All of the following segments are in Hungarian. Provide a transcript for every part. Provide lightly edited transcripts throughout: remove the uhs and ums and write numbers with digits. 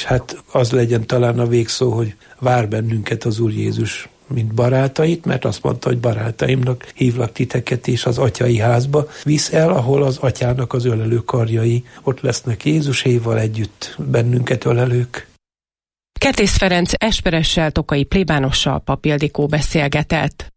hát az legyen talán a végszó, hogy vár bennünket az Úr Jézus, mint barátait, mert azt mondta, hogy barátaimnak hívlak titeket, és az atyai házba visz el, ahol az atyának az ölelő karjai ott lesznek Jézuséval együtt bennünket ölelők. Kertész Ferenc esperessel, Tokai plébánossal Pap Ildikó beszélgetett.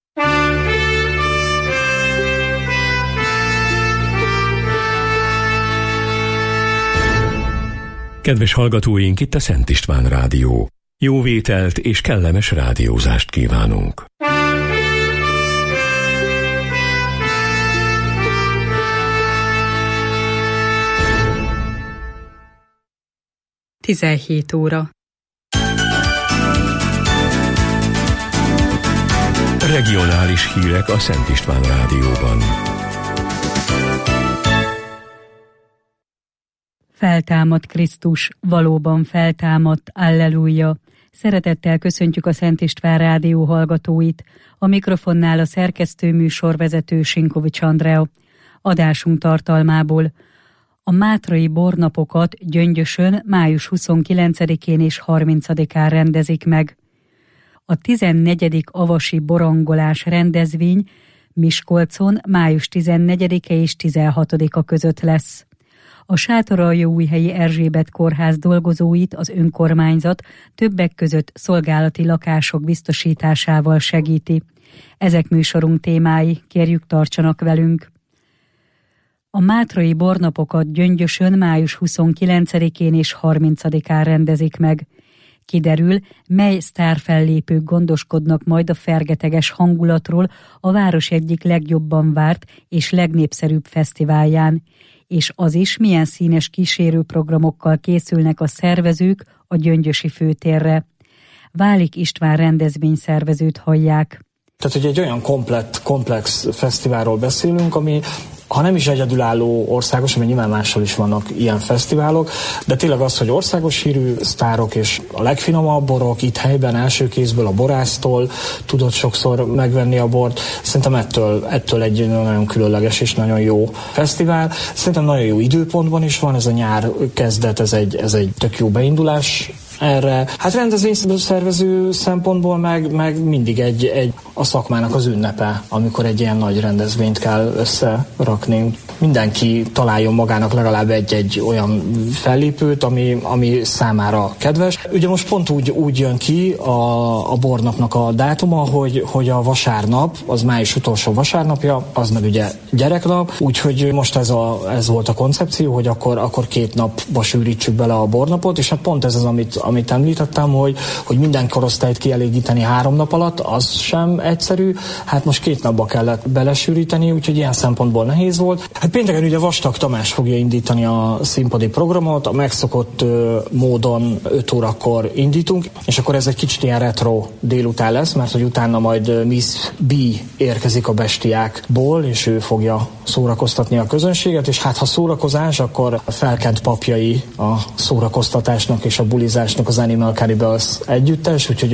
Kedves hallgatóink, itt a Szent István Rádió. Jó vételt és kellemes rádiózást kívánunk. Tizenhét óra. Regionális hírek a Szent István Rádióban. Feltámadt Krisztus, valóban feltámadt, alleluja! Szeretettel köszöntjük a Szent István Rádió hallgatóit. A mikrofonnál a szerkesztő műsorvezető Sinkovics Andrea. Adásunk tartalmából: a mátrai bornapokat Gyöngyösön május 29-én és 30-án rendezik meg. A 14. avasi borangolás rendezvény Miskolcon május 14-e és 16-a között lesz. A Sátoraljaújhelyi Erzsébet kórház dolgozóit az önkormányzat többek között szolgálati lakások biztosításával segíti. Ezek műsorunk témái, kérjük, tartsanak velünk. A mátrai bornapokat Gyöngyösön május 29-én és 30-án rendezik meg. Kiderül, mely sztárfellépők gondoskodnak majd a fergeteges hangulatról a város egyik legjobban várt és legnépszerűbb fesztiválján, és az is, milyen színes kísérőprogramokkal készülnek a szervezők a gyöngyösi főtérre. Válik István rendezvényszervezőt hallják. Tehát, hogy egy olyan komplex fesztiválról beszélünk, ami, ha nem is egyedülálló országos, mert nyilván máshol is vannak ilyen fesztiválok, de tényleg az, hogy országos hírű sztárok és a legfinomabb borok itt helyben első kézből a borásztól tudod sokszor megvenni a bort. Szerintem ettől egy nagyon különleges és nagyon jó fesztivál. Szerintem nagyon jó időpontban is van, ez a nyár kezdet, ez egy tök jó beindulás erre. Hát rendezvényszervező szempontból meg mindig egy a szakmának az ünnepe, amikor egy ilyen nagy rendezvényt kell összerakni. Mindenki találjon magának legalább egy olyan fellépőt, ami számára kedves. Ugye most pont úgy jön ki a bornapnak a dátuma, hogy a vasárnap, az május utolsó vasárnapja, az meg ugye gyereknap, úgyhogy most ez volt a koncepció, hogy akkor 2 napba sűrítsük bele a bornapot, és hát pont ez az, amit említettem, hogy minden korosztályt kielégíteni 3 nap alatt, az sem egyszerű. Hát most 2 napba kellett belesűríteni, úgyhogy ilyen szempontból nehéz volt. Hát pénteken ugye Vastag Tamás fogja indítani a színpadi programot, a megszokott módon 5 órakor indítunk, és akkor ez egy kicsit ilyen retro délután lesz, mert hogy utána majd Miss B érkezik a Bestiákból, és ő fogja szórakoztatni a közönséget, és hát ha szórakozás, akkor a felkent papjai a szórakoztatásnak és a bulizásnak az Animal Cannibals együttes, úgyhogy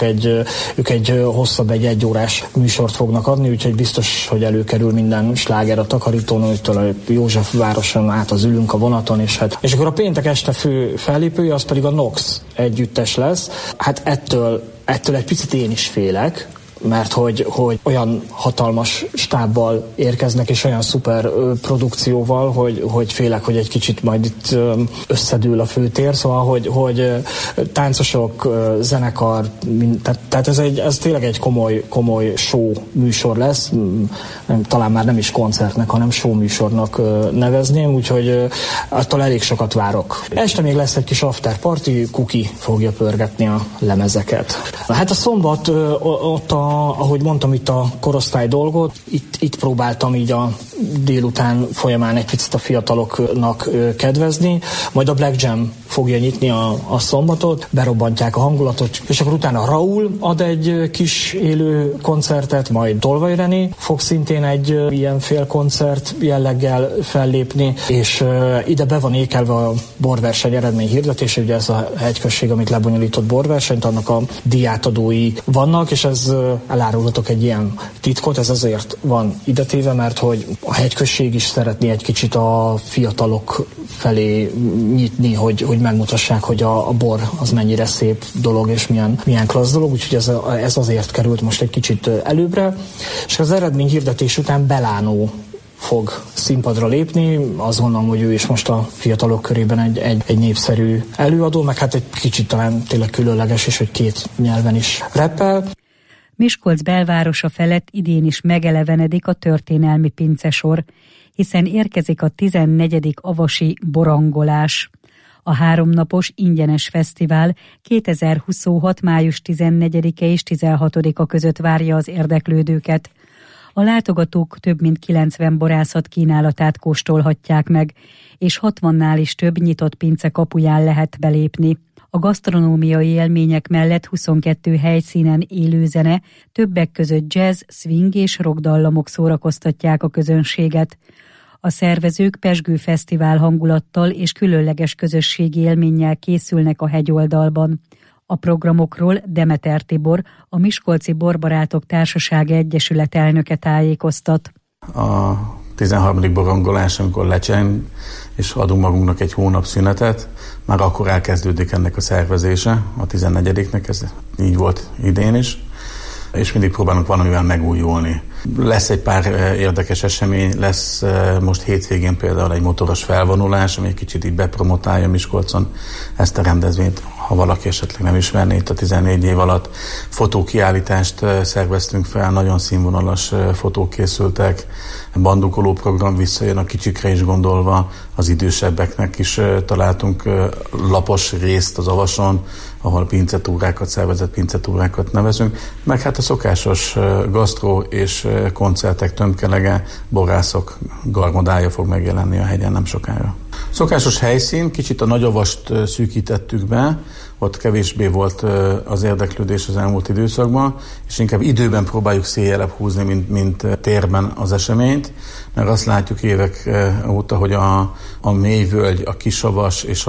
ők egy hosszabb, egy 1 órás műsort fognak adni, úgyhogy biztos, hogy előkerül minden sláger a Takarítónőtől a Józsefvároson át az Ülünk a vonaton, és akkor a péntek este fő fellépője, az pedig a Nox együttes lesz. Hát ettől egy picit én is félek, mert hogy olyan hatalmas stábbal érkeznek, és olyan szuper produkcióval, hogy félek, hogy egy kicsit majd itt összedől a főtér, szóval, hogy táncosok, zenekar, tehát ez tényleg egy komoly show műsor lesz, talán már nem is koncertnek, hanem show műsornak nevezném, úgyhogy attól elég sokat várok. Este még lesz egy kis after party, Kuki fogja pörgetni a lemezeket. Hát a szombat ott ahogy mondtam, itt a korosztály dolgot, itt próbáltam így a délután folyamán egy picit a fiataloknak kedvezni, majd a Black Jam fogja nyitni a szombatot, berobbantják a hangulatot, és akkor utána Raúl ad egy kis élő koncertet, majd Tolvay René fog szintén egy ilyen félkoncert jelleggel fellépni, és ide be van ékelve a borverseny eredmény hirdetése, ugye ez a hegyközség, amit lebonyolított borversenyt, annak a díjátadói vannak, és ez elárulhatok egy ilyen titkot, ez azért van idetéve, mert hogy a hegyközség is szeretné egy kicsit a fiatalok felé nyitni, hogy megmutassák, hogy a bor az mennyire szép dolog, és milyen klassz dolog, úgyhogy ez azért került most egy kicsit előbbre. És az eredményhirdetés után Belánó fog színpadra lépni. Azt gondolom, hogy ő is most a fiatalok körében egy népszerű előadó, meg hát egy kicsit talán tényleg különleges, és hogy 2 nyelven is rappel. Miskolc belvárosa felett idén is megelevenedik a történelmi pincesor, hiszen érkezik a 14. avasi borangolás. A 3 napos ingyenes fesztivál 2026. május 14-e és 16-a között várja az érdeklődőket. A látogatók több mint 90 borászat kínálatát kóstolhatják meg, és 60-nál is több nyitott pince kapuján lehet belépni. A gasztronómiai élmények mellett 22 helyszínen élő zene, többek között jazz, swing és rockdallamok szórakoztatják a közönséget. A szervezők pezsgő fesztivál hangulattal és különleges közösségi élménnyel készülnek a hegyoldalban. A programokról Demeter Tibor, a Miskolci Borbarátok Társasága Egyesület elnöke tájékoztat. A 13. borongolás, amikor lecseng, és adunk magunknak egy hónap szünetet, már akkor elkezdődik ennek a szervezése, a 14-nek, ez így volt idén is, és mindig próbálunk valamivel megújulni. Lesz egy pár érdekes esemény, lesz most hétvégén például egy motoros felvonulás, ami egy kicsit így bepromotálja Miskolcon ezt a rendezvényt, ha valaki esetleg nem ismerné, itt a 14 év alatt fotókiállítást szerveztünk fel, nagyon színvonalas fotók készültek, bandukoló program visszajön a kicsikre is gondolva, az idősebbeknek is találtunk lapos részt az avason, ahol pincetúrákat, szervezett pincetúrákat nevezünk, meg hát a szokásos gasztró és koncertek tömkelege, borászok garmodája fog megjelenni a hegyen nem sokára. Szokásos helyszín, kicsit a nagyavast szűkítettük be, ott kevésbé volt az érdeklődés az elmúlt időszakban, és inkább időben próbáljuk széjjelebb húzni, mint térben az eseményt, mert azt látjuk évek óta, hogy a mélyvölgy, a kisavas és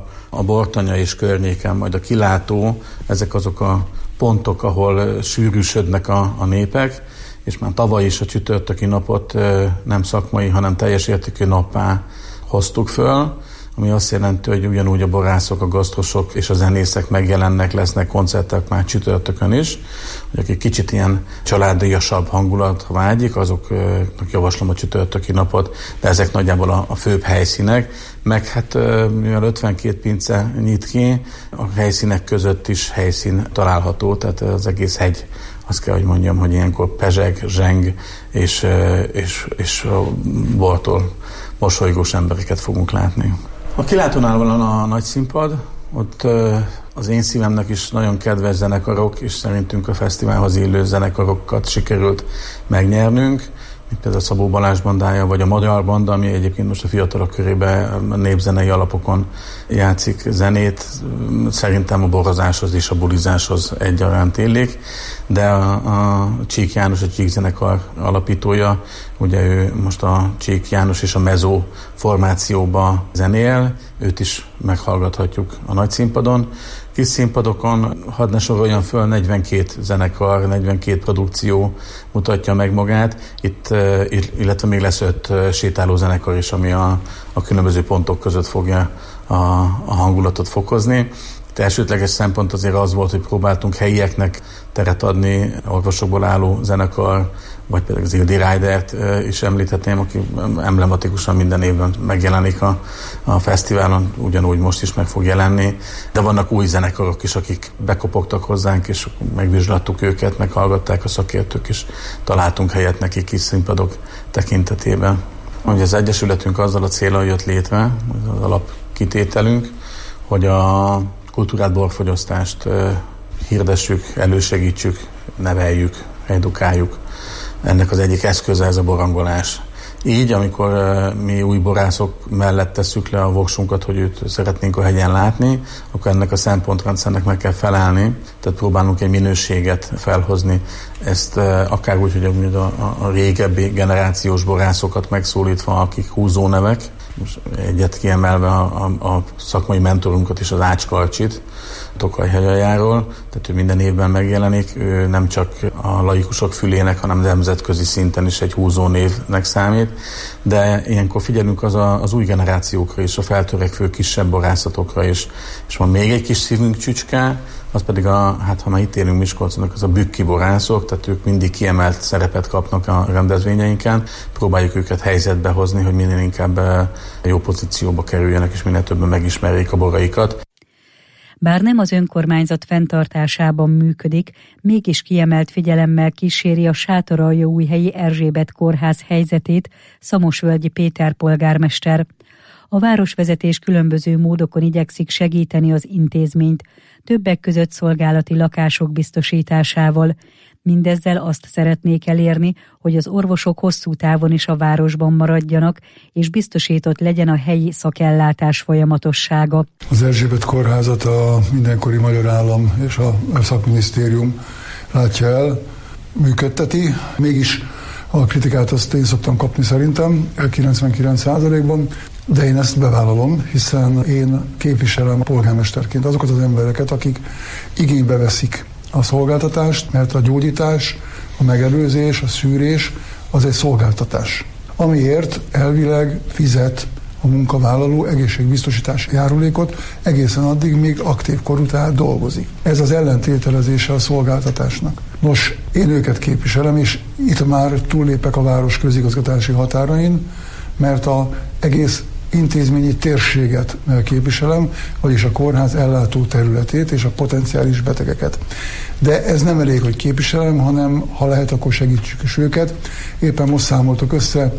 a Bortanya és környéken, majd a kilátó, ezek azok a pontok, ahol sűrűsödnek a népek, és már tavaly is a csütörtöki napot nem szakmai, hanem teljes értékű nappá hoztuk föl, ami azt jelenti, hogy ugyanúgy a borászok, a gasztrosok és a zenészek megjelennek, lesznek koncertek már csütörtökön is, hogy akik kicsit ilyen családiasabb hangulatra vágyik, azoknak javaslom a csütörtöki napot, de ezek nagyjából a főbb helyszínek, meg hát mivel 52 pince nyit ki, a helyszínek között is helyszín található, tehát az egész hegy, azt kell, hogy mondjam, hogy ilyenkor pezseg, zseng és bortól mosolygós embereket fogunk látni. A kilátónál van a nagy színpad, ott az én szívemnek is nagyon kedves zenekarok, és szerintünk a fesztiválhoz illő zenekarokat sikerült megnyernünk, mint például a Szabó Balázs bandája, vagy a Magyar Banda, ami egyébként most a fiatalok körében népzenei alapokon játszik zenét. Szerintem a borozáshoz és a bulizáshoz egyaránt illik, de a Csík János, a Csík zenekar alapítója, ugye ő most a Csík János és a Mezó formációba zenél, őt is meghallgathatjuk a nagy színpadon. Kis színpadokon, hadd ne soroljam föl, 42 zenekar, 42 produkció mutatja meg magát, illetve még lesz 5 sétáló zenekar is, ami a különböző pontok között fogja a hangulatot fokozni. De elsődleges szempont azért az volt, hogy próbáltunk helyieknek teret adni, orvosokból álló zenekar, vagy például az Ildi Ridert is említhetném, aki emblematikusan minden évben megjelenik a fesztiválon, ugyanúgy most is meg fog jelenni, de vannak új zenekarok is, akik bekopogtak hozzánk, és megvizslattuk őket, meghallgatták a szakértők, és találtunk helyet nekik kis színpadok tekintetében. Ugye az Egyesületünk azzal a céllal jött létre, az alapkitételünk, hogy a kultúrát, borfogyasztást hirdessük, elősegítsük, neveljük, edukáljuk. Ennek az egyik eszköze ez a borangolás. Így, amikor mi új borászok mellett tesszük le a voksunkat, hogy őt szeretnénk a hegyen látni, akkor ennek a szempontrendszernek meg kell felelni, tehát próbálunk egy minőséget felhozni. Ezt akár úgy, hogy a régebbi generációs borászokat megszólítva, akik húzónevek, most egyet kiemelve a szakmai mentorunkat is, az Ács Karcsit, Tokaj hegyajáról, tehát ő minden évben megjelenik, ő nem csak a laikusok fülének, hanem nemzetközi szinten is egy húzó névnek számít, de ilyenkor figyelünk az új generációkra is, a feltörekvő kisebb borászatokra is, és van még egy kis szívünk csücske, az pedig ha már itt élünk Miskolcnak, az a bükki borászok, tehát ők mindig kiemelt szerepet kapnak a rendezvényeinken. Próbáljuk őket helyzetbe hozni, hogy minél inkább jó pozícióba kerüljenek, és minél többen megismerjék a boraikat. Bár nem az önkormányzat fenntartásában működik, mégis kiemelt figyelemmel kíséri a Sátoraljaújhelyi Erzsébet kórház helyzetét Szamosvölgyi Péter polgármester. A városvezetés különböző módokon igyekszik segíteni az intézményt, többek között szolgálati lakások biztosításával. Mindezzel azt szeretnék elérni, hogy az orvosok hosszú távon is a városban maradjanak, és biztosított legyen a helyi szakellátás folyamatossága. Az Erzsébet kórházat a mindenkori magyar állam és a szakminisztérium látja el, működteti, mégis a kritikát azt én szoktam kapni szerintem 99%-ban, de én ezt bevállalom, hiszen én képviselem polgármesterként azokat az embereket, akik igénybe veszik a szolgáltatást, mert a gyógyítás, a megelőzés, a szűrés az egy szolgáltatás, amiért elvileg fizet a munkavállaló egészségbiztosítási járulékot egészen addig, míg aktív korú, tehát dolgozik. Ez az ellentételezése a szolgáltatásnak. Nos, én őket képviselem, és itt már túllépek a város közigazgatási határain, mert az egész intézményi térséget képviselem, vagyis a kórház ellátó területét és a potenciális betegeket. De ez nem elég, hogy képviselem, hanem ha lehet, akkor segítsük is őket. Éppen most számoltok össze,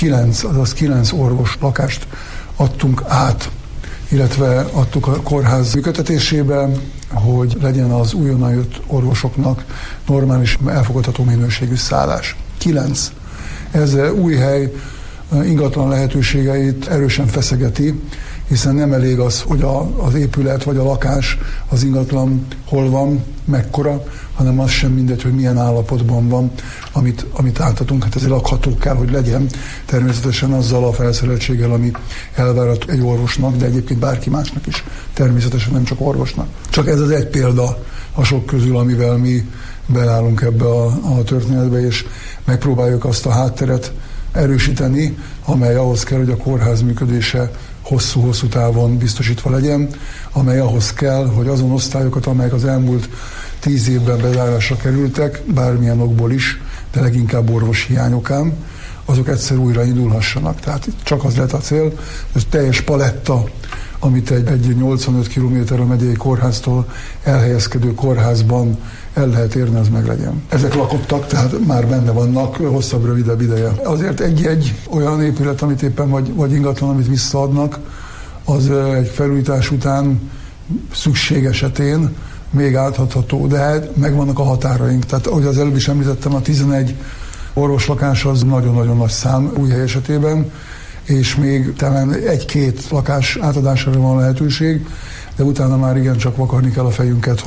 9 orvos lakást adtunk át, illetve adtuk a kórház működtetésébe, hogy legyen az újonnan jött orvosoknak normális, elfogadható minőségű szállás. 9. Ez Újhely ingatlan lehetőségeit erősen feszegeti, hiszen nem elég az, hogy az épület vagy a lakás, az ingatlan hol van, mekkora, hanem az sem mindegy, hogy milyen állapotban van, amit átadunk. Hát ezért lakható kell, hogy legyen. Természetesen azzal a felszereltséggel, ami elvárható egy orvosnak, de egyébként bárki másnak is. Természetesen nem csak orvosnak. Csak ez az egy példa a sok közül, amivel mi beállunk ebbe a történetbe, és megpróbáljuk azt a hátteret erősíteni, amely ahhoz kell, hogy a kórház működése hosszú-hosszú távon biztosítva legyen, amely ahhoz kell, hogy azon osztályokat, amelyek az elmúlt 10 évben bezárásra kerültek, bármilyen okból is, de leginkább orvoshiányokán, azok egyszer újra indulhassanak. Tehát csak az lett a cél, ez teljes paletta, amit egy 85 km a megyei kórháztól elhelyezkedő kórházban el lehet érni, az meg legyen. Ezek lakottak, tehát már benne vannak hosszabb, rövidebb ideje. Azért egy olyan épület, amit éppen vagy ingatlan, amit visszaadnak, az egy felújítás után szükség esetén még áthatható, de megvannak a határaink. Tehát ahogy az előbb is említettem, a 11 orvoslakás az nagyon-nagyon nagy szám Újhely esetében, és még talán 1-2 lakás átadására van lehetőség, de utána már igencsak vakarni kell a fejünket,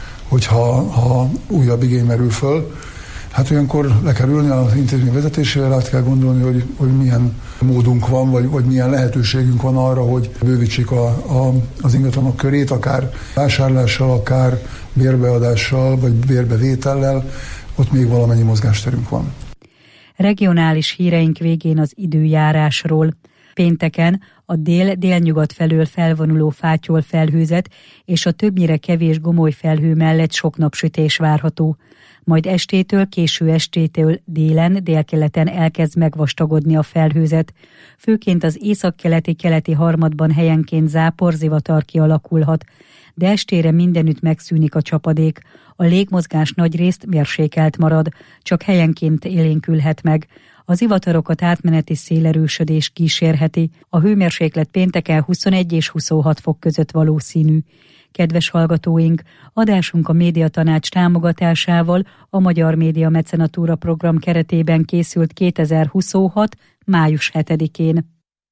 hogyha újabb igény merül föl. Hát olyankor le kell ülni az intézmény vezetésével, át kell gondolni, hogy milyen módunk van, vagy milyen lehetőségünk van arra, hogy bővítsük az ingatlanok körét, akár vásárlással, akár bérbeadással, vagy bérbevétellel, ott még valamennyi mozgásterünk van. Regionális híreink végén az időjárásról. Pénteken a dél-délnyugat felől felvonuló fátyol felhőzet és a többnyire kevés gomoly felhő mellett sok napsütés várható. Majd késő estétől délen, délkeleten elkezd megvastagodni a felhőzet. Főként az északkeleti harmadban helyenként záporzivatar kialakulhat, de estére mindenütt megszűnik a csapadék. A légmozgás nagyrészt mérsékelt marad, csak helyenként élénkülhet meg. Az zivatarokat átmeneti szélerősödés kísérheti. A hőmérséklet pénteken 21 és 26 fok között valószínű. Kedves hallgatóink, adásunk a Médiatanács támogatásával a Magyar Média Mecenatúra program keretében készült 2026. május 7-én.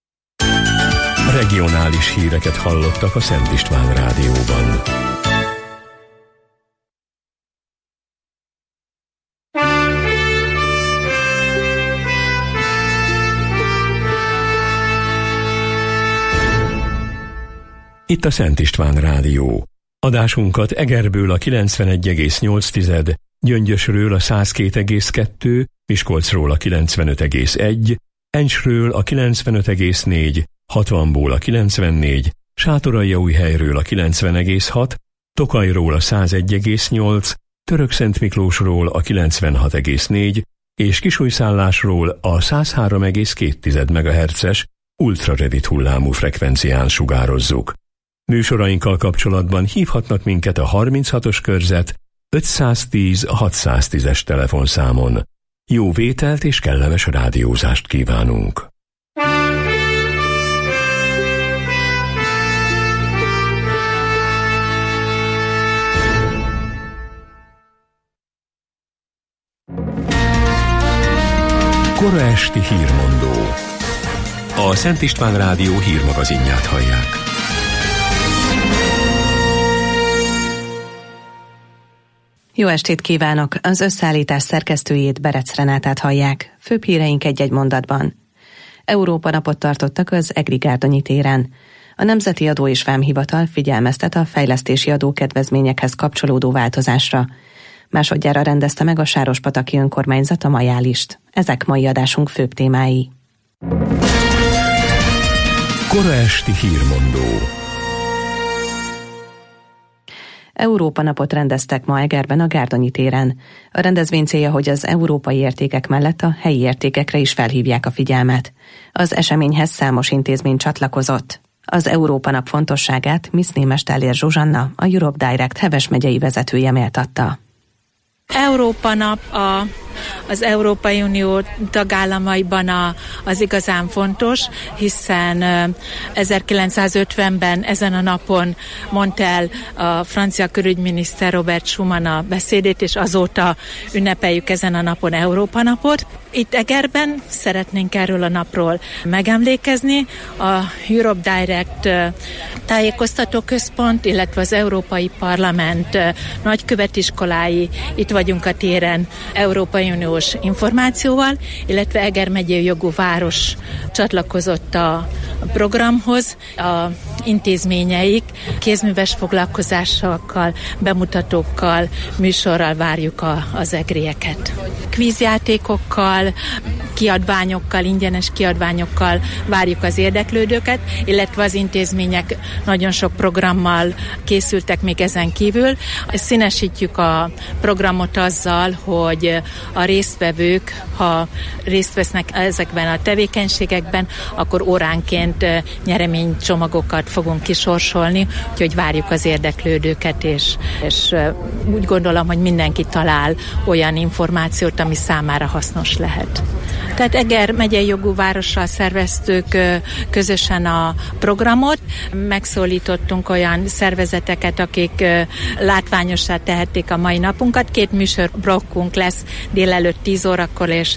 Regionális híreket hallottak a Szent István Rádióban. itt a Szent István Rádió. Adásunkat Egerből a 91,8, Gyöngyösről a 102,2, Miskolcról a 95,1, Encsről a 95,4, Hatvanból a 94, Sátoraljaújhelyről a 90,6, Tokajról a 101,8, Törökszentmiklósról a 96,4 és Kisújszállásról a 103,2 MHz-es ultrarövid hullámú frekvencián sugározzuk. Műsorainkkal kapcsolatban hívhatnak minket a 36-os körzet 510 610-es telefonszámon. Jó vételt és kellemes rádiózást kívánunk! Kora esti hírmondó. A Szent István Rádió hírmagazinját hallják. Jó estét kívánok! Az összeállítás szerkesztőjét, Berec Renátát hallják. Főbb híreink egy-egy mondatban. Európa napot tartottak az Egri Gárdonyi téren. A Nemzeti Adó és Vámhivatal figyelmeztet a fejlesztési adókedvezményekhez kapcsolódó változásra. Másodjára rendezte meg a Sárospataki önkormányzat a majálist. Ezek mai adásunk főbb témái. Kora esti hírmondó. Európa napot rendeztek ma Egerben a Gárdonyi téren. A rendezvény célja, hogy az európai értékek mellett a helyi értékekre is felhívják a figyelmet. Az eseményhez számos intézmény csatlakozott. Az Európa nap fontosságát Miss Némes Tellér Zsuzsanna, a Europe Direct Heves megyei vezetője méltatta. Európa nap az Európai Unió tagállamaiban az igazán fontos, hiszen 1950-ben ezen a napon mondta el a francia külügyminiszter Robert Schuman a beszédét, és azóta ünnepeljük ezen a napon Európa napot. Itt Egerben szeretnénk erről a napról megemlékezni. A Europe Direct tájékoztató központ, illetve az Európai Parlament nagykövetiskolái, itt vagyunk a téren Európai Uniós információval, illetve Eger megyei jogú város csatlakozott a programhoz. A intézményeik kézműves foglalkozásokkal, bemutatókkal, műsorral várjuk az egrieket. Kvízjátékokkal, kiadványokkal, ingyenes kiadványokkal várjuk az érdeklődőket, illetve az intézmények nagyon sok programmal készültek még ezen kívül. Színesítjük a programot azzal, hogy a résztvevők, ha részt vesznek ezekben a tevékenységekben, akkor óránként nyereménycsomagokat fogunk kisorsolni, úgyhogy várjuk az érdeklődőket, és úgy gondolom, hogy mindenki talál olyan információt, ami számára hasznos lehet. Tehát Eger megyei jogú várossal szerveztük közösen a programot. Megszólítottunk olyan szervezeteket, akik látványossá tehették a mai napunkat. 2 műsorblokkunk lesz délelőtt 10 órakor és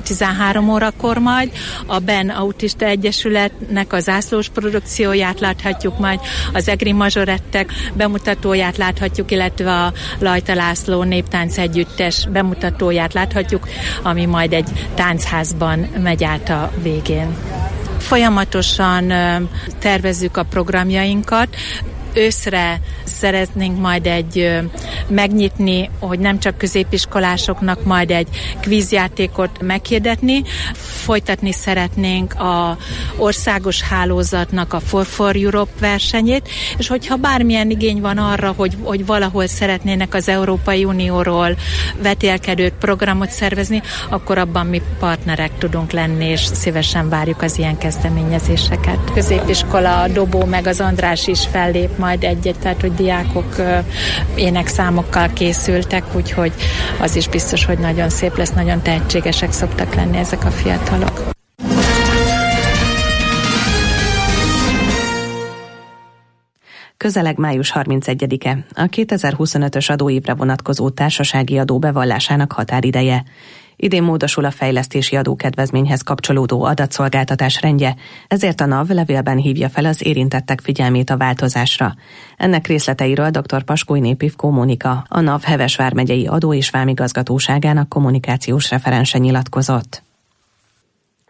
13 órakor majd. A BEN Autista Egyesületnek a zászlós produkcióját láthatjuk majd, az Egri Mazsorettek bemutatóját láthatjuk, illetve a Lajta László Néptánc Együttes bemutatóját láthatjuk, ami majd egy táncházban megy át a végén. Folyamatosan tervezzük a programjainkat. Őszre szeretnénk majd megnyitni, hogy nem csak középiskolásoknak majd egy kvízjátékot meghirdetni. Folytatni szeretnénk a országos hálózatnak a For Europe versenyét, és hogyha bármilyen igény van arra, hogy valahol szeretnének az Európai Unióról vetélkedő programot szervezni, akkor abban mi partnerek tudunk lenni, és szívesen várjuk az ilyen kezdeményezéseket. Középiskola, a Dobó meg az András is fellép majd egyet, tehát hogy diákok énekszámokkal készültek, úgyhogy az is biztos, hogy nagyon szép lesz, nagyon tehetségesek szoktak lenni ezek a fiatalok. Közeleg május 31-e, a 2025-ös adóévre vonatkozó társasági adó bevallásának határideje. Idén módosul a fejlesztési adókedvezményhez kapcsolódó adatszolgáltatás rendje, ezért a NAV levélben hívja fel az érintettek figyelmét a változásra. Ennek részleteiről dr. Paskói Népivkó Mónika, a NAV Heves vármegyei adó- és vámigazgatóságának kommunikációs referense nyilatkozott.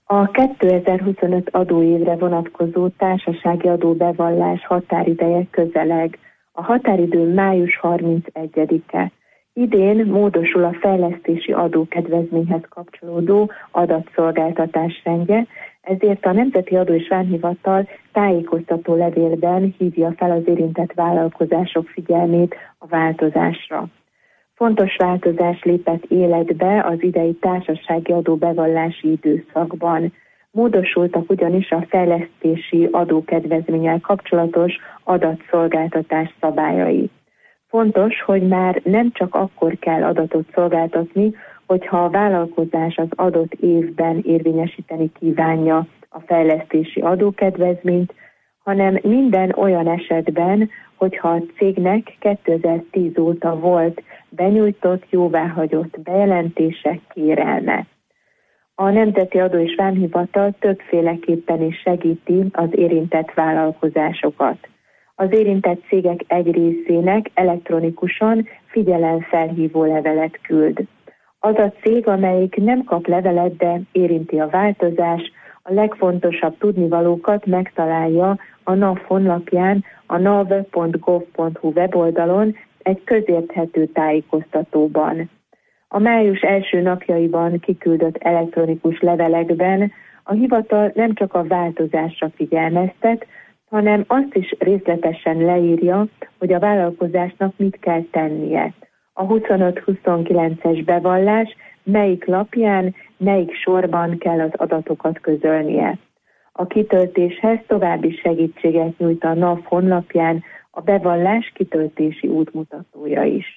A 2025 adóévre vonatkozó társasági adóbevallás határideje közeleg. A határidő május 31-e. Idén módosul a fejlesztési adókedvezményhez kapcsolódó adatszolgáltatás rendje, ezért a Nemzeti Adó és Vámhivatal tájékoztató levélben hívja fel az érintett vállalkozások figyelmét a változásra. Fontos változás lépett életbe az idei társasági adóbevallási időszakban. Módosultak ugyanis a fejlesztési adókedvezménnyel kapcsolatos adatszolgáltatás szabályai. Fontos, hogy már nem csak akkor kell adatot szolgáltatni, hogyha a vállalkozás az adott évben érvényesíteni kívánja a fejlesztési adókedvezményt, hanem minden olyan esetben, hogyha a cégnek 2010 óta volt benyújtott, jóváhagyott bejelentése, kérelme. A Nemzeti Adó és Vámhivatal többféleképpen is segíti az érintett vállalkozásokat. Az érintett cégek egy részének elektronikusan figyelemfelhívó levelet küld. Az a cég, amelyik nem kap levelet, de érinti a változás, a legfontosabb tudnivalókat megtalálja a NAV honlapján, a nav.gov.hu weboldalon egy közérthető tájékoztatóban. A május első napjaiban kiküldött elektronikus levelekben a hivatal nem csak a változásra figyelmeztet, hanem azt is részletesen leírja, hogy a vállalkozásnak mit kell tennie. A 25-29-es bevallás melyik lapján, melyik sorban kell az adatokat közölnie. A kitöltéshez további segítséget nyújt a NAV honlapján a bevallás kitöltési útmutatója is.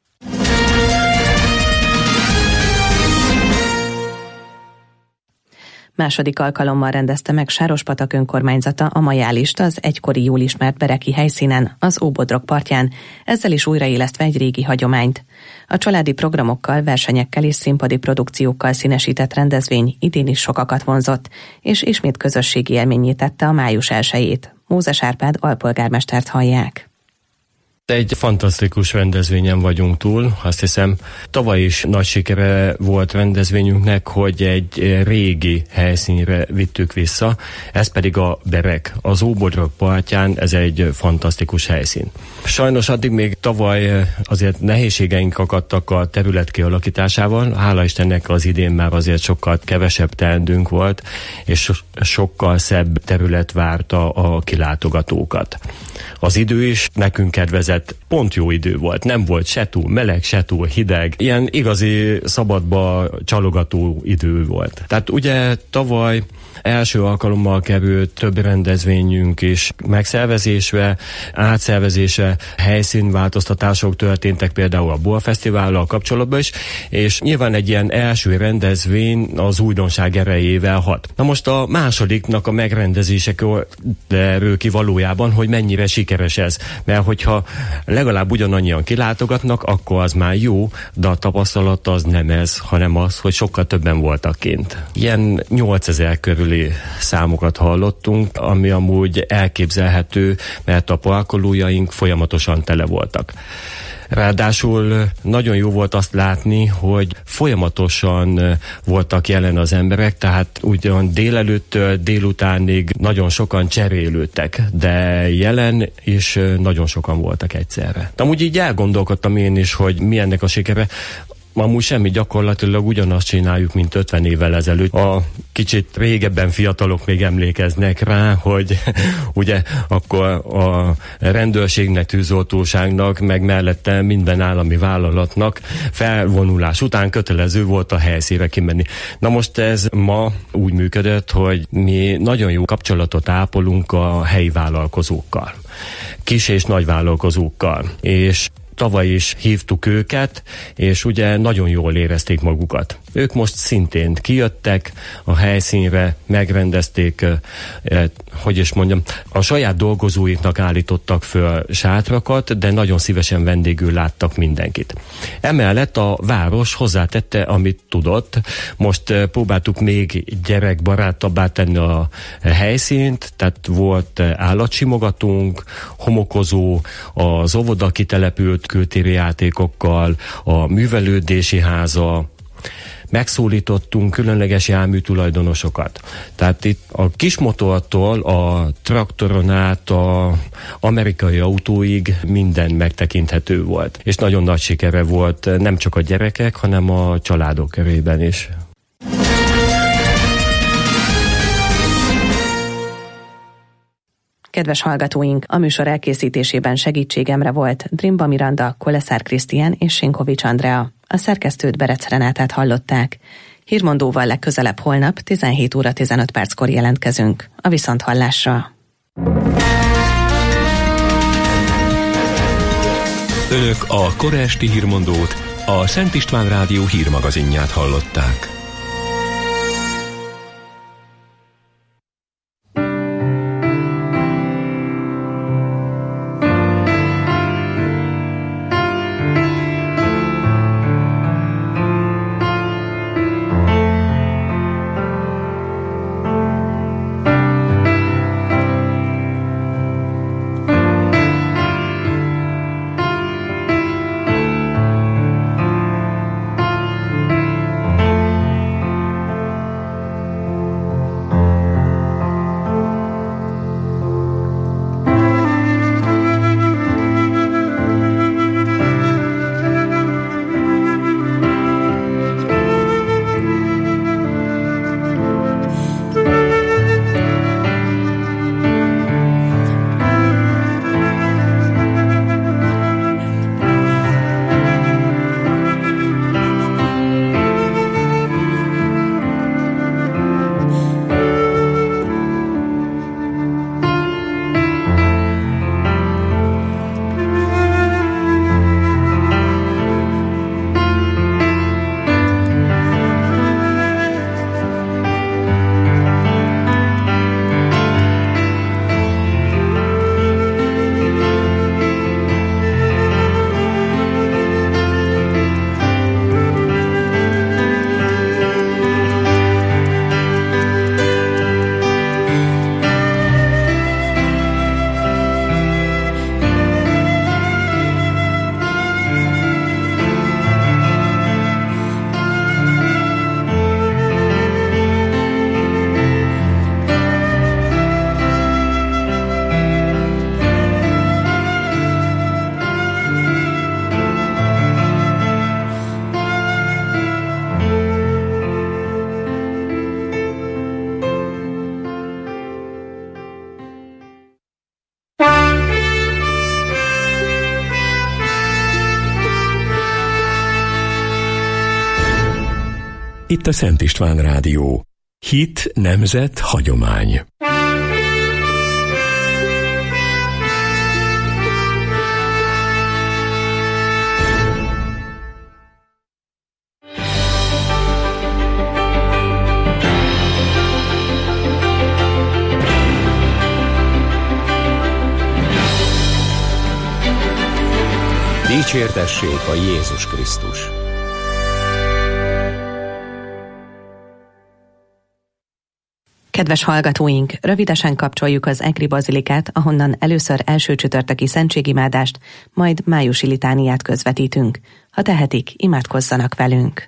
Második alkalommal rendezte meg Sárospatak önkormányzata a majálist az egykori jól ismert bereki helyszínen, az Óbodrog partján, ezzel is újraélesztve egy régi hagyományt. A családi programokkal, versenyekkel és színpadi produkciókkal színesített rendezvény idén is sokakat vonzott, és ismét közösségi élménnyé tette a május 1-jét. Mózes Árpád alpolgármestert hallják. Egy fantasztikus rendezvényen vagyunk túl, azt hiszem tavaly is nagy sikere volt rendezvényünknek, hogy egy régi helyszínre vittük vissza, ez pedig a Berek, az Óbodrog partján, ez egy fantasztikus helyszín. Sajnos addig még tavaly azért nehézségeink akadtak a terület kialakításával, hála Istennek az idén már azért sokkal kevesebb teendőnk volt, és sokkal szebb terület várta a kilátogatókat. Az idő is nekünk kedvezett, pont jó idő volt, nem volt se túl meleg, se túl hideg, ilyen igazi szabadba csalogató idő volt. Tehát ugye tavaly első alkalommal került több rendezvényünk is megszervezésre, átszervezésre, helyszínváltoztatások történtek például a Boa Fesztivállal kapcsolatban is, és nyilván egy ilyen első rendezvény az újdonság erejével hat. Na most a másodiknak a megrendezésekről derül ki valójában, hogy mennyire sikeres ez, mert hogyha legalább ugyanannyian kilátogatnak, akkor az már jó, de a tapasztalat az nem ez, hanem az, hogy sokkal többen voltak kint. Ilyen 8000 körüli számokat hallottunk, ami amúgy elképzelhető, mert a parkolójaink folyamatosan tele voltak. Ráadásul nagyon jó volt azt látni, hogy folyamatosan voltak jelen az emberek, tehát ugyan délelőttől délutánig nagyon sokan cserélődtek, de jelen is nagyon sokan voltak egyszerre. Amúgy így elgondolkodtam én is, hogy mi ennek a sikere. Amúgy semmi, gyakorlatilag ugyanazt csináljuk, mint 50 évvel ezelőtt. A kicsit régebben fiatalok még emlékeznek rá, hogy ugye akkor a rendőrségnek, tűzoltóságnak, meg mellette minden állami vállalatnak felvonulás után kötelező volt a helyszínre kimenni. Na most ez ma úgy működött, hogy mi nagyon jó kapcsolatot ápolunk a helyi vállalkozókkal, kis és nagy vállalkozókkal, és tavaly is hívtuk őket, és ugye nagyon jól érezték magukat. Ők most szintén kijöttek a helyszínre, megrendezték, a saját dolgozóiknak állítottak föl sátrakat, de nagyon szívesen vendégül láttak mindenkit. Emellett a város hozzátette, amit tudott. Most próbáltuk még gyerekbarátabbá tenni a helyszínt, tehát volt állatsimogatónk, homokozó, az óvoda kitelepült kültéri játékokkal, a művelődési háza, megszólítottunk különleges jármű tulajdonosokat. Tehát itt a kismotortól a traktoron át a amerikai autóig minden megtekinthető volt. És nagyon nagy sikere volt nem csak a gyerekek, hanem a családok körében is. Kedves hallgatóink, a műsor elkészítésében segítségemre volt Drimba Miranda, Koleszár Krisztián és Sinkovics Andrea. A szerkesztőt, Berec Renátát hallották. Hírmondóval legközelebb holnap 17 óra 15 perckor jelentkezünk. A viszonthallásra. Önök a kora esti hírmondót, a Szent István Rádió hírmagazinját hallották. Itt a Szent István Rádió. Hit, nemzet, hagyomány. Dicsértessék a Jézus Krisztus! Kedves hallgatóink, rövidesen kapcsoljuk az Egri Bazilikát, ahonnan először első csütörtöki szentségimádást, majd májusi litániát közvetítünk. Ha tehetik, imádkozzanak velünk!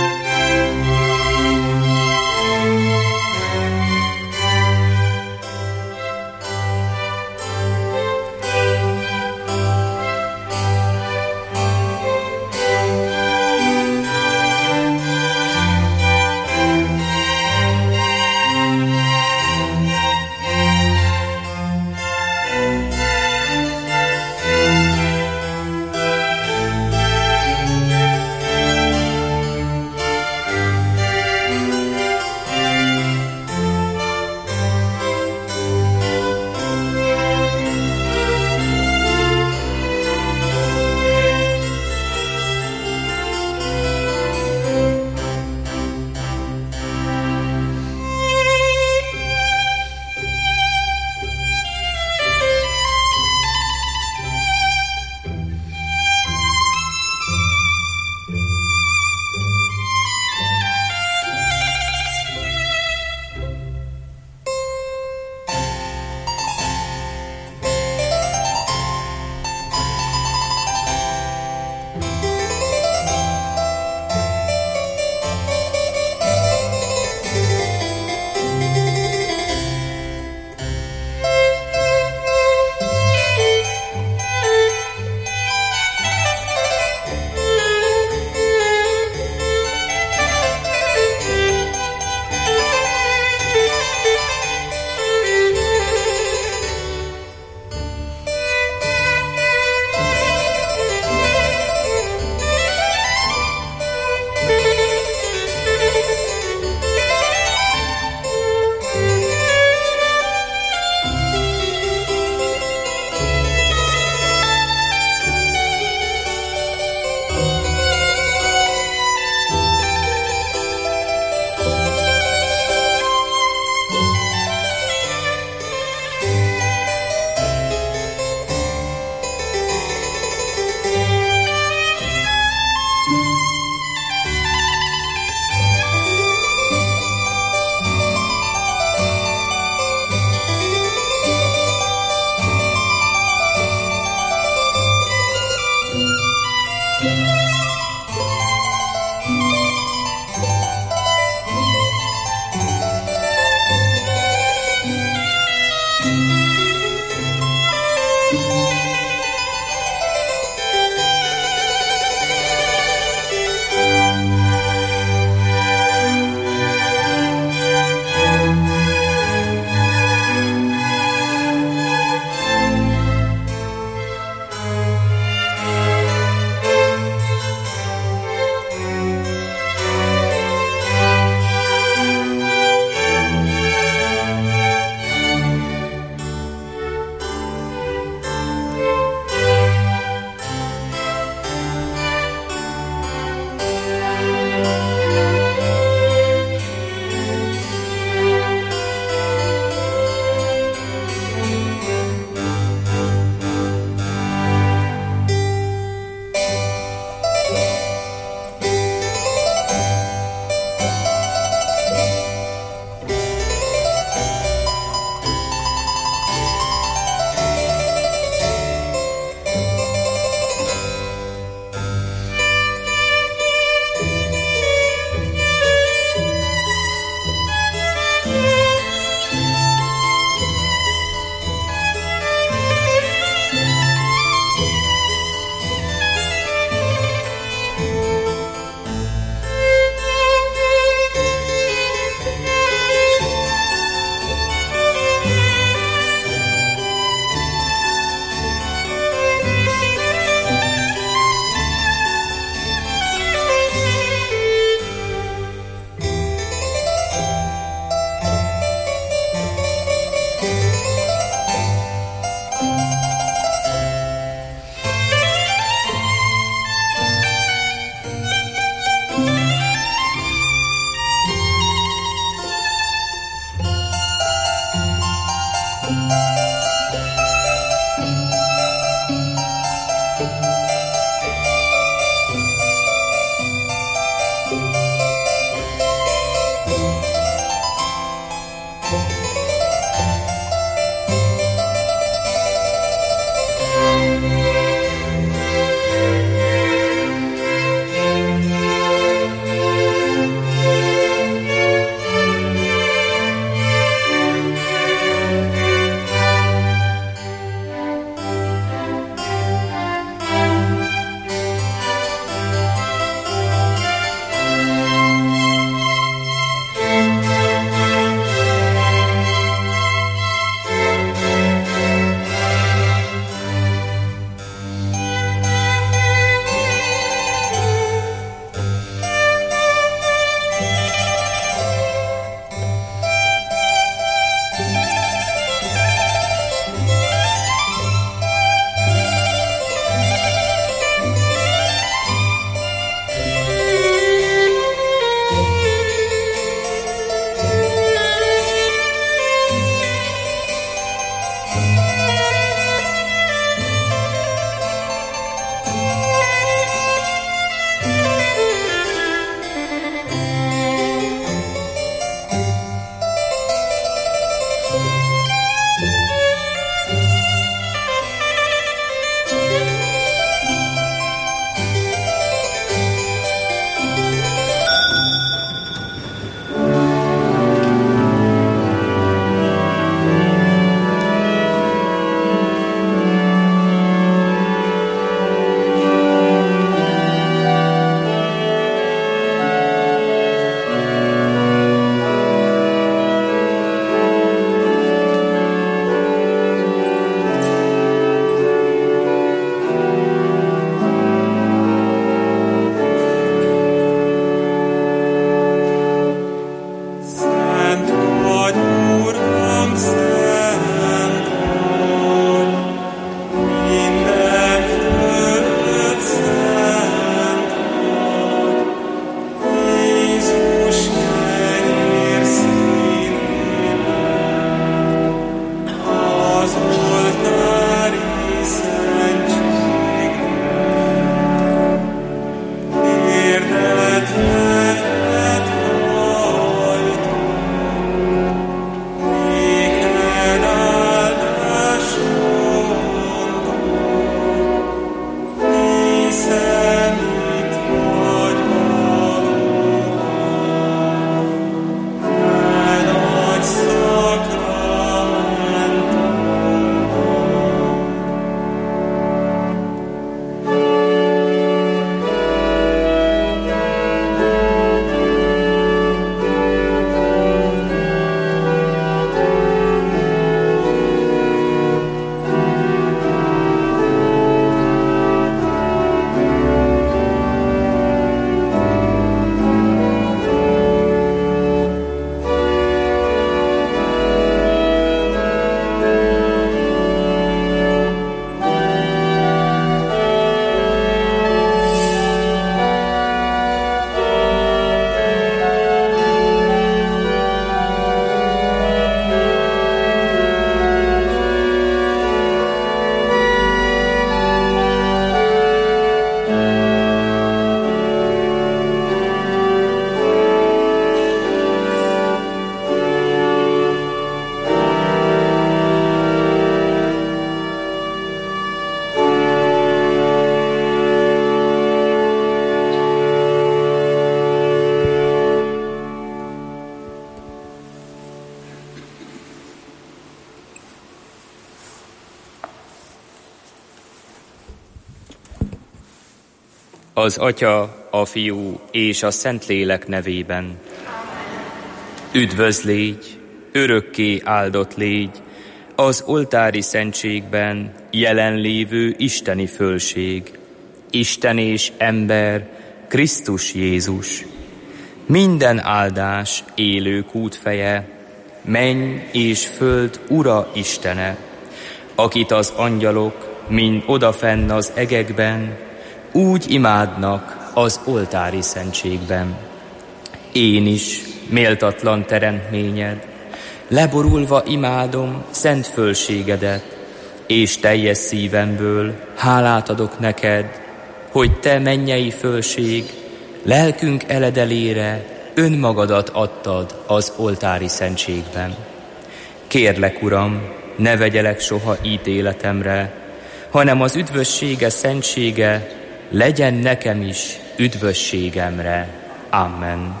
Az Atya, a Fiú és a Szentlélek nevében. Üdvözl légy, örökké áldott légy, az oltári szentségben jelenlévő isteni fölség, Isten és ember, Krisztus Jézus. Minden áldás élő kútfeje, menny és föld Ura Istene, akit az angyalok mind odafenn az egekben úgy imádnak az oltári szentségben. Én is, méltatlan teremtményed, leborulva imádom szent fölségedet, és teljes szívemből hálát adok neked, hogy te mennyei fölség, lelkünk eledelére önmagadat adtad az oltári szentségben. Kérlek, Uram, ne vegyelek soha ítéletemre, hanem az üdvössége szentsége legyen nekem is üdvösségemre. Amen.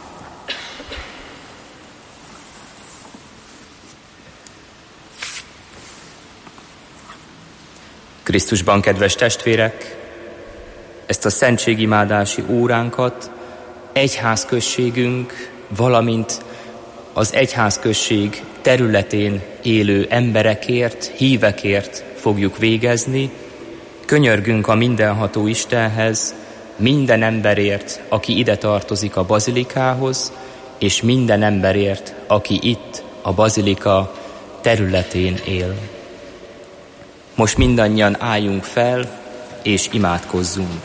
Krisztusban, kedves testvérek, ezt a szentségimádási óránkat egyházközségünk, valamint az egyházközség területén élő emberekért, hívekért fogjuk végezni. Könyörgünk a mindenható Istenhez, minden emberért, aki ide tartozik a bazilikához, és minden emberért, aki itt a bazilika területén él. Most mindannyian álljunk fel, és imádkozzunk.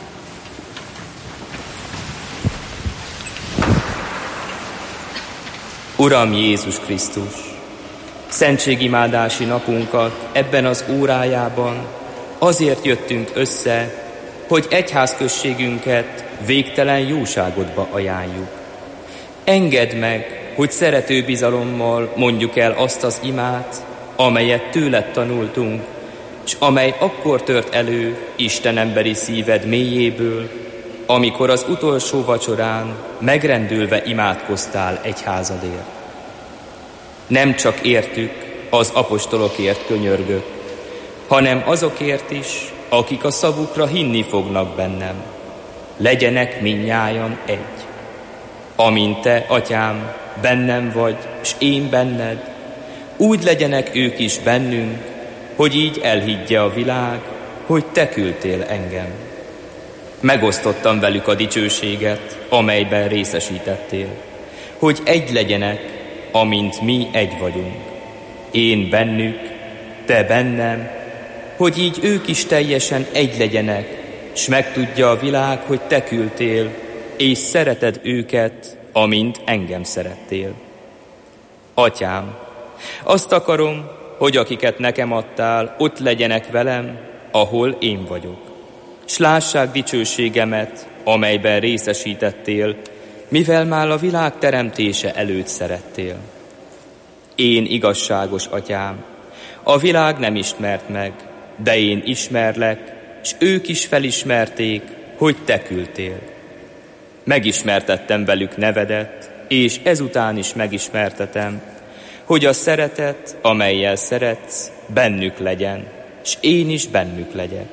Uram Jézus Krisztus, szentségimádási napunkat ebben az órájában azért jöttünk össze, hogy egyházközségünket végtelen jóságodba ajánljuk. Engedd meg, hogy szerető bizalommal mondjuk el azt az imát, amelyet tőled tanultunk, s amely akkor tört elő Isten emberi szíved mélyéből, amikor az utolsó vacsorán megrendülve imádkoztál egyházadért. Nem csak értük, az apostolokért könyörgök, hanem azokért is, akik a szavukra hinni fognak bennem. Legyenek mindnyájan egy. Amint te, Atyám, bennem vagy, s én benned, úgy legyenek ők is bennünk, hogy így elhiggye a világ, hogy te küldtél engem. Megosztottam velük a dicsőséget, amelyben részesítettél, hogy egy legyenek, amint mi egy vagyunk. Én bennük, te bennem, hogy így ők is teljesen egy legyenek, s megtudja a világ, hogy te küldtél, és szereted őket, amint engem szerettél. Atyám, azt akarom, hogy akiket nekem adtál, ott legyenek velem, ahol én vagyok. S lássák dicsőségemet, amelyben részesítettél, mivel már a világ teremtése előtt szerettél. Én igazságos Atyám, a világ nem ismert meg, de én ismerlek, s ők is felismerték, hogy te küldtél. Megismertettem velük nevedet, és ezután is megismertetem, hogy a szeretet, amellyel szeretsz, bennük legyen, s én is bennük legyek.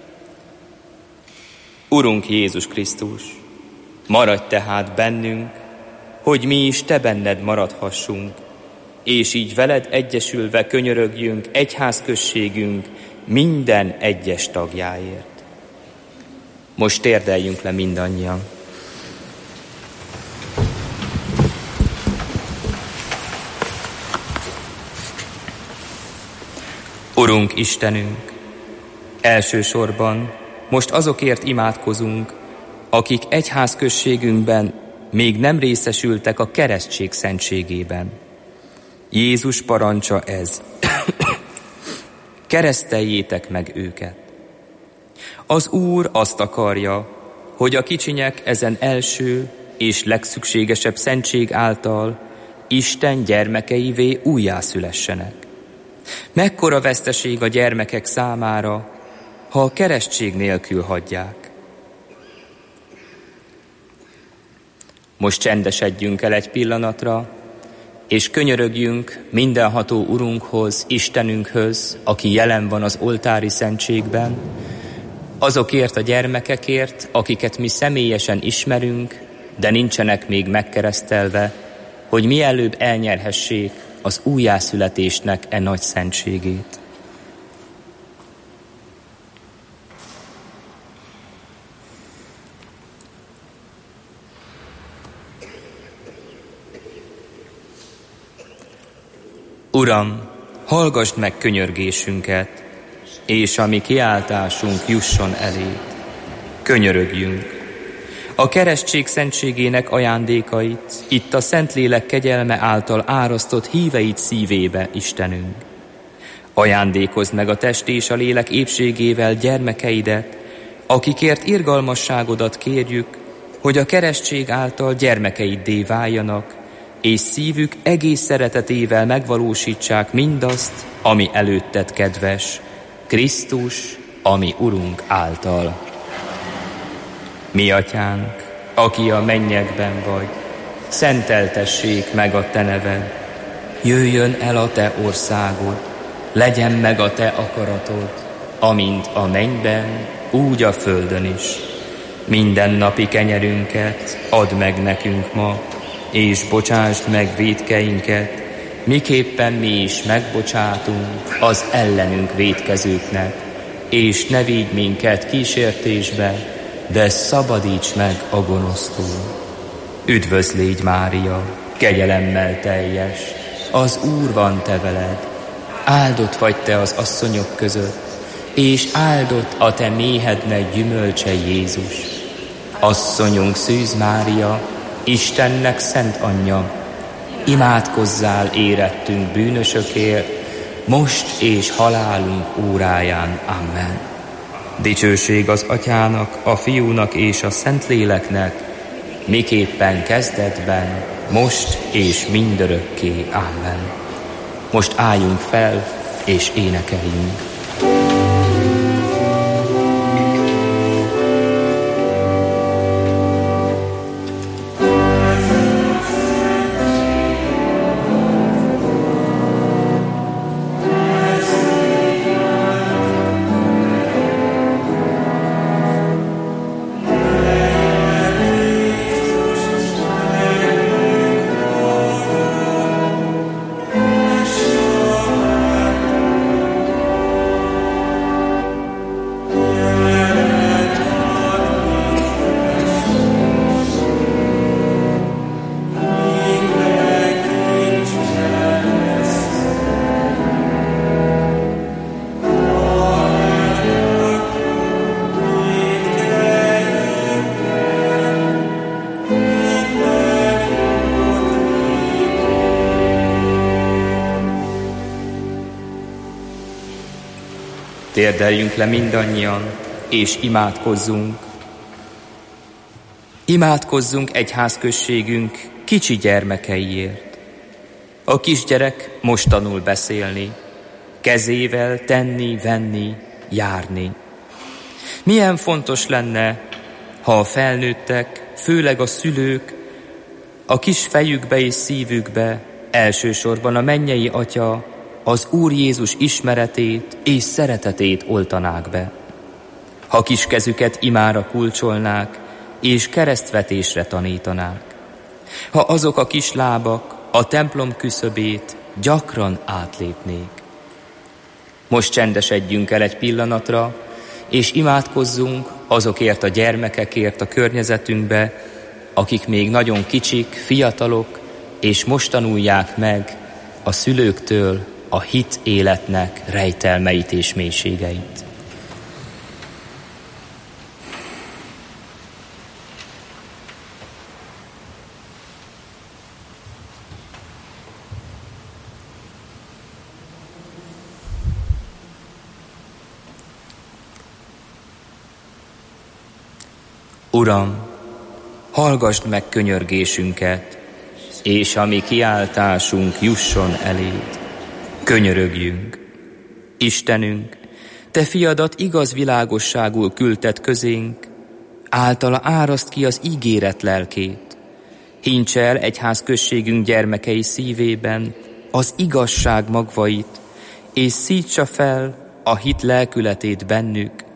Urunk Jézus Krisztus, maradj tehát bennünk, hogy mi is te benned maradhassunk, és így veled egyesülve könyörögjünk egyházközségünk minden egyes tagjáért. Most térdeljünk le mindannyian. Urunk Istenünk, elsősorban most azokért imádkozunk, akik egyházközségünkben még nem részesültek a keresztség szentségében. Jézus parancsa ez. Kereszteljétek meg őket. Az Úr azt akarja, hogy a kicsinyek ezen első és legszükségesebb szentség által Isten gyermekeivé újjászülessenek. Mekkora veszteség a gyermekek számára, ha a keresztség nélkül hagyják. Most csendesedjünk el egy pillanatra, és könyörögjünk mindenható Urunkhoz, Istenünkhöz, aki jelen van az oltári szentségben, azokért a gyermekekért, akiket mi személyesen ismerünk, de nincsenek még megkeresztelve, hogy mielőbb elnyerhessék az újjászületésnek e nagy szentségét. Uram, hallgasd meg könyörgésünket, és a mi kiáltásunk jusson eléd. Könyörögjünk. A keresztség szentségének ajándékait itt a Szentlélek kegyelme által árasztott híveit szívébe, Istenünk. Ajándékozd meg a test és a lélek épségével gyermekeidet, akikért irgalmasságodat kérjük, hogy a keresztség által gyermekeiddé váljanak, és szívük egész szeretetével megvalósítsák mindazt, ami előtted kedves, Krisztus, ami Urunk által. Mi Atyánk, aki a mennyekben vagy, szenteltessék meg a te neved, jöjjön el a te országod, legyen meg a te akaratod, amint a mennyben, úgy a földön is. Minden napi kenyerünket add meg nekünk ma, és bocsásd meg vétkeinket, miképpen mi is megbocsátunk az ellenünk vétkezőknek, és ne vigy minket kísértésbe, de szabadíts meg a gonosztól. Üdvözl légy, Mária, kegyelemmel teljes, az Úr van te veled, áldott vagy te az asszonyok között, és áldott a te méhednek gyümölcse, Jézus. Asszonyunk Szűz Mária, Istennek szent anyja, imádkozzál érettünk bűnösökért, most és halálunk óráján. Amen. Dicsőség az Atyának, a Fiúnak és a Szentléleknek, miképpen kezdetben, most és mindörökké. Amen. Most álljunk fel és énekeljünk. Térdeljünk le mindannyian, és imádkozzunk. Imádkozzunk egyházközségünk kicsi gyermekeiért. A kisgyerek most tanul beszélni, kezével tenni, venni, járni. Milyen fontos lenne, ha a felnőttek, főleg a szülők, a kis fejükbe és szívükbe elsősorban a mennyei Atya, az Úr Jézus ismeretét és szeretetét oltanák be. Ha kis kezüket imára kulcsolnák, és keresztvetésre tanítanák. Ha azok a kis lábak a templom küszöbét gyakran átlépnék. Most csendesedjünk el egy pillanatra, és imádkozzunk azokért a gyermekekért a környezetünkbe, akik még nagyon kicsik, fiatalok, és most tanulják meg a szülőktől a hit életnek rejtelmeit és mélységeit. Uram, hallgasd meg könyörgésünket, és a mi kiáltásunk jusson eléd. Könyörögjünk. Istenünk, te fiadat igaz világosságul küldted közénk, általa áraszt ki az ígéret lelkét. Hints el egyházközségünk gyermekei szívében az igazság magvait, és szítsa fel a hit lelkületét bennük,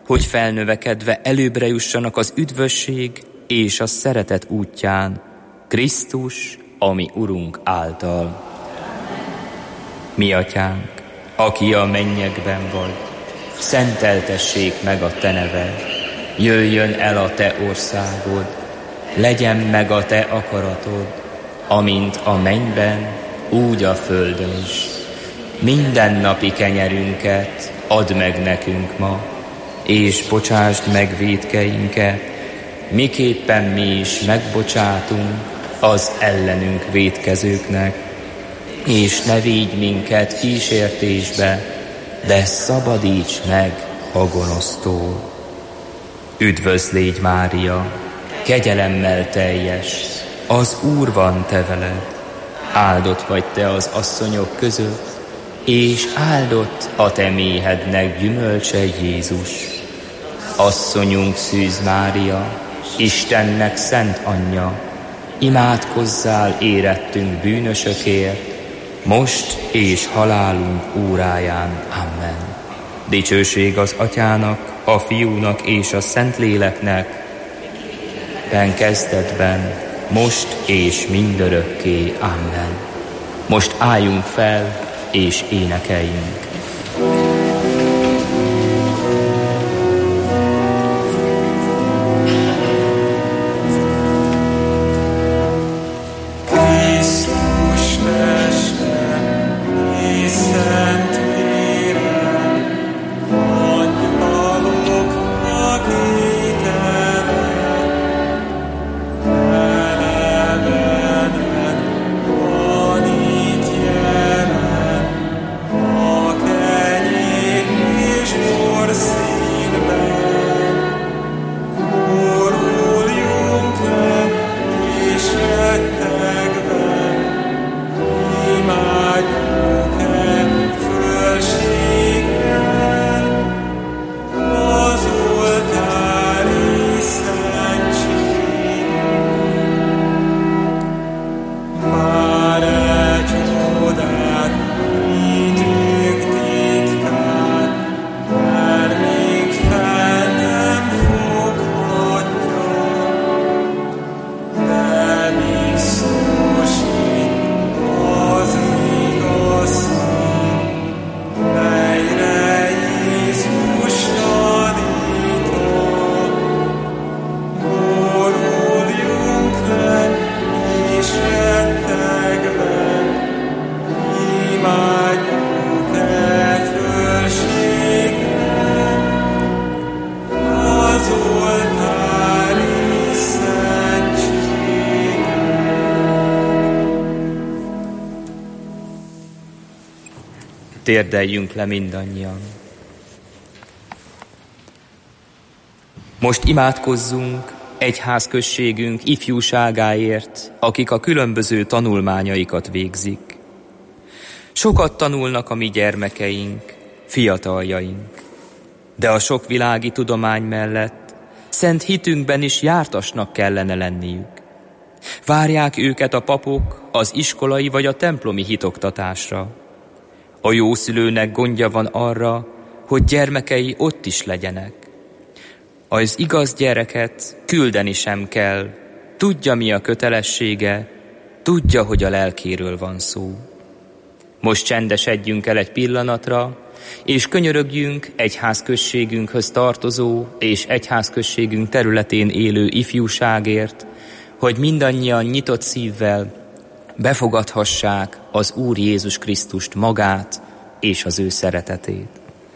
hogy felnövekedve előbbre jussanak az üdvösség és a szeretet útján, Krisztus, a mi Urunk által. Mi Atyánk, aki a mennyekben vagy, szenteltessék meg a te neved, jöjjön el a te országod, legyen meg a te akaratod, amint a mennyben, úgy a földön is. Mindennapi kenyerünket add meg nekünk ma, és bocsásd meg vétkeinket, miképpen mi is megbocsátunk az ellenünk vétkezőknek, és ne vigy minket kísértésbe, de szabadíts meg a gonosztól. Üdvözl légy, Mária, kegyelemmel teljes, az Úr van te veled, áldott vagy te az asszonyok között, és áldott a te méhednek gyümölcse, Jézus. Asszonyunk Szűz Mária, Istennek szent anyja, imádkozzál érettünk bűnösökért, most és halálunk óráján. Amen. Dicsőség az Atyának, a Fiúnak és a Szentléleknek, kezdetben, most és mindörökké. Amen. Most álljunk fel és énekeljünk. Térdeljünk le mindannyian. Most imádkozzunk egyházközségünk ifjúságáért, akik a különböző tanulmányaikat végzik. Sokat tanulnak a mi gyermekeink, fiataljaink, de a sok világi tudomány mellett szent hitünkben is jártasnak kellene lenniük. Várják őket a papok az iskolai vagy a templomi hitoktatásra. A jószülőnek gondja van arra, hogy gyermekei ott is legyenek. Az igaz gyereket küldeni sem kell, tudja, mi a kötelessége, tudja, hogy a lelkéről van szó. Most csendesedjünk el egy pillanatra, és könyörögjünk egyházközségünkhöz tartozó és egyházközségünk területén élő ifjúságért, hogy mindannyian nyitott szívvel befogadhassák az Úr Jézus Krisztust magát és az ő szeretetét.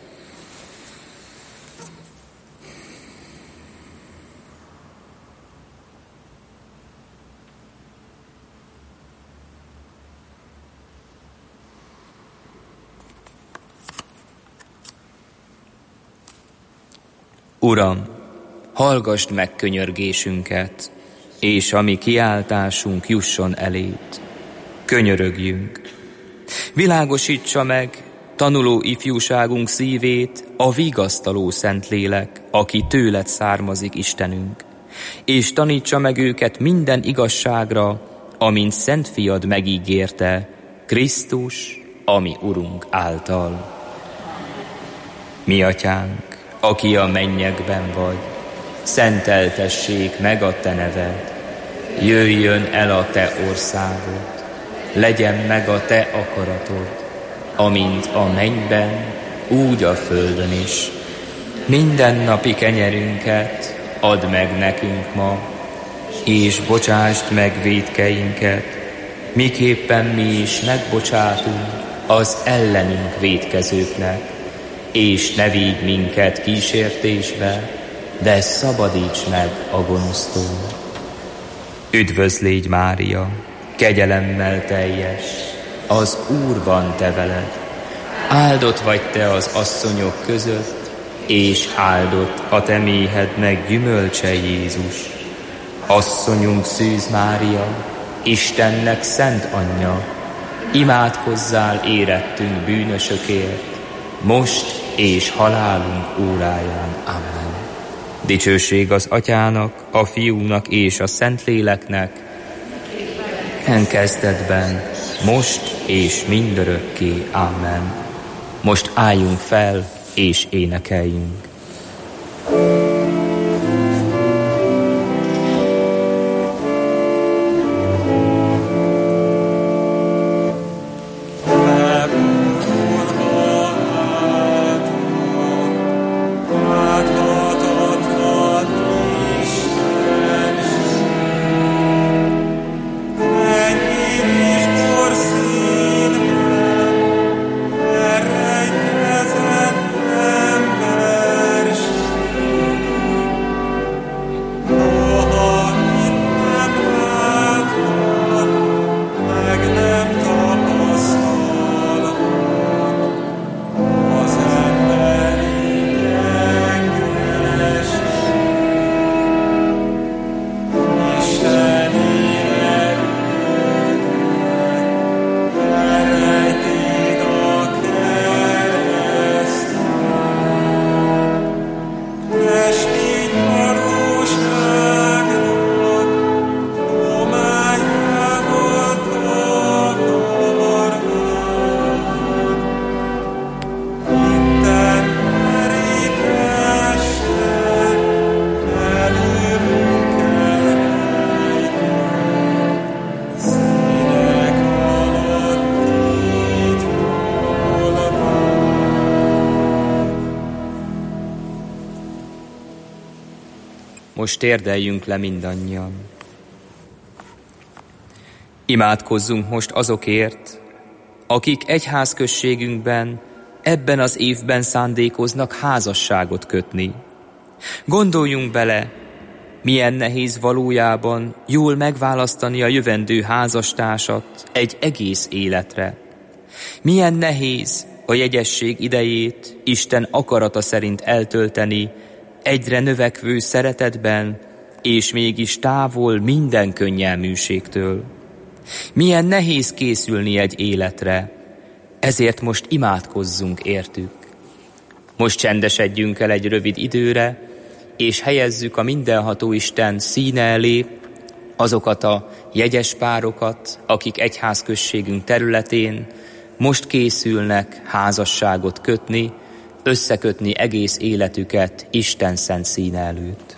Uram, hallgasd meg könyörgésünket, és a mi kiáltásunk jusson eléd. Könyörögjünk. Világosítsa meg tanuló ifjúságunk szívét a vigasztaló Szentlélek, aki tőled származik, Istenünk, és tanítsa meg őket minden igazságra, amint Szent Fiad megígérte, Krisztus, a mi Urunk által. Mi Atyánk, aki a mennyekben vagy, szenteltessék meg a te neved, jöjjön el a te országod, legyen meg a te akaratod, amint a mennyben, úgy a földön is. Mindennapi kenyerünket add meg nekünk ma, és bocsásd meg vétkeinket, miképpen mi is megbocsátunk az ellenünk vétkezőknek, és ne vigy minket kísértésbe, de szabadíts meg a gonosztól. Üdvözl légy, Mária, kegyelemmel teljes, az Úr van te veled. Áldott vagy te az asszonyok között, és áldott a te méhednek gyümölcse, Jézus. Asszonyunk Szűz Mária, Istennek szent anyja, imádkozzál érettünk bűnösökért, most és halálunk óráján. Amen. Dicsőség az Atyának, a Fiúnak és a Szentléleknek, kezdetben, most és mindörökké. Amen. Most álljunk fel és énekeljünk. Most térdeljünk le mindannyian. Imádkozzunk most azokért, akik egyházközségünkben ebben az évben szándékoznak házasságot kötni. Gondoljunk bele, milyen nehéz valójában jól megválasztani a jövendő házastársat egy egész életre. Milyen nehéz a jegyesség idejét Isten akarata szerint eltölteni, egyre növekvő szeretetben, és mégis távol minden könnyelműségtől. Milyen nehéz készülni egy életre, ezért most imádkozzunk értük. Most csendesedjünk el egy rövid időre, és helyezzük a mindenható Isten színe elé azokat a jegyes párokat, akik egyházközségünk területén most készülnek házasságot kötni, összekötni egész életüket Isten szent színe előtt.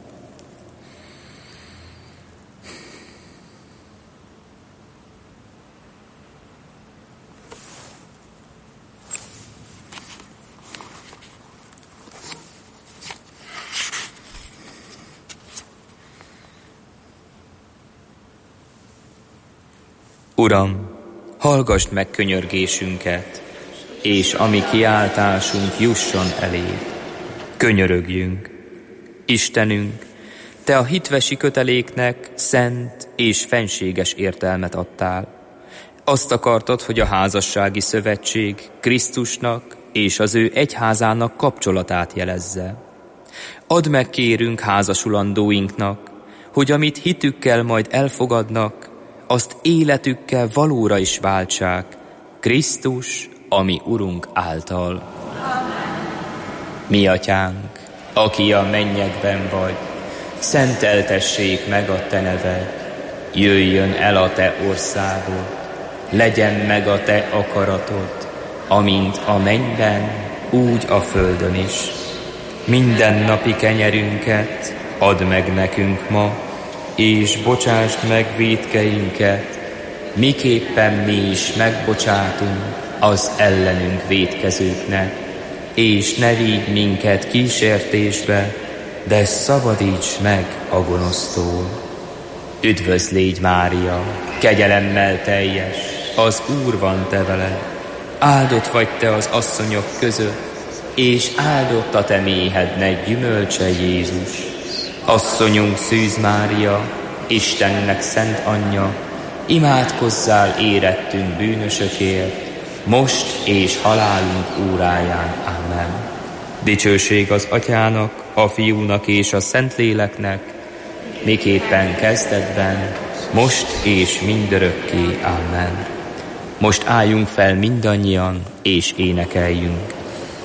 Uram, hallgasd meg könyörgésünket, és a mi kiáltásunk jusson eléd. Könyörögjünk. Istenünk, Te a hitvesi köteléknek szent és fenséges értelmet adtál. Azt akartad, hogy a házassági szövetség Krisztusnak és az ő egyházának kapcsolatát jelezze. Add meg, kérünk, házasulandóinknak, hogy amit hitükkel majd elfogadnak, azt életükkel valóra is váltsák, Krisztus, a mi Urunk által. Mi Atyánk, aki a mennyekben vagy, szenteltessék meg a Te neved, jöjjön el a Te országod, legyen meg a Te akaratod, amint a mennyben, úgy a földön is. Mindennapi kenyerünket add meg nekünk ma, és bocsásd meg vétkeinket, miképpen mi is megbocsátunk az ellenünk vétkezőknek, és ne vigy minket kísértésbe, de szabadíts meg a gonosztól. Üdvözl légy, Mária, kegyelemmel teljes, az Úr van te veled, áldott vagy te az asszonyok között, és áldott a te méhednek gyümölcse, Jézus. Asszonyunk Szűz Mária, Istennek szent anyja, imádkozzál érettünk bűnösökért, most és halálunk óráján. Amen. Dicsőség az Atyának, a Fiúnak és a Szentléleknek, miképpen kezdetben, most és mindörökké. Amen. Most álljunk fel mindannyian, és énekeljünk.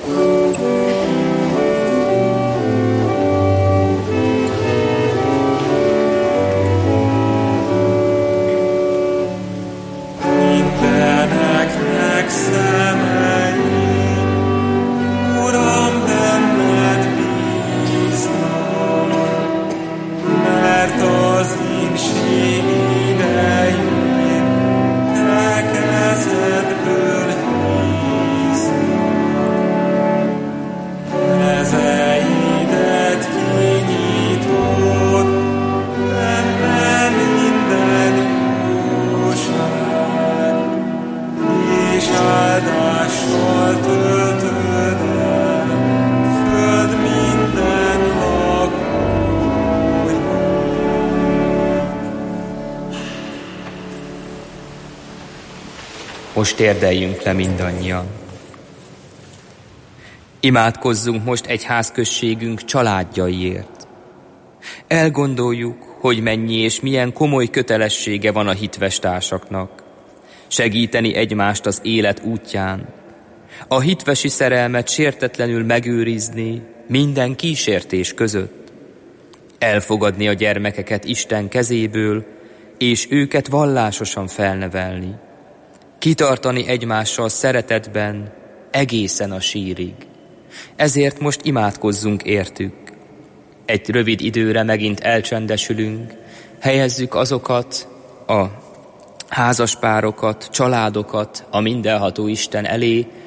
Most térdeljünk le mindannyian. Imádkozzunk most egyházközségünk családjaiért. Elgondoljuk, hogy mennyi és milyen komoly kötelessége van a hitves társaknak. Segíteni egymást az élet útján. A hitvesi szerelmet sértetlenül megőrizni minden kísértés között. Elfogadni a gyermekeket Isten kezéből, és őket vallásosan felnevelni. Kitartani egymással szeretetben egészen a sírig. Ezért most imádkozzunk értük. Egy rövid időre megint elcsendesülünk, helyezzük azokat a házaspárokat, családokat a mindenható Isten elé,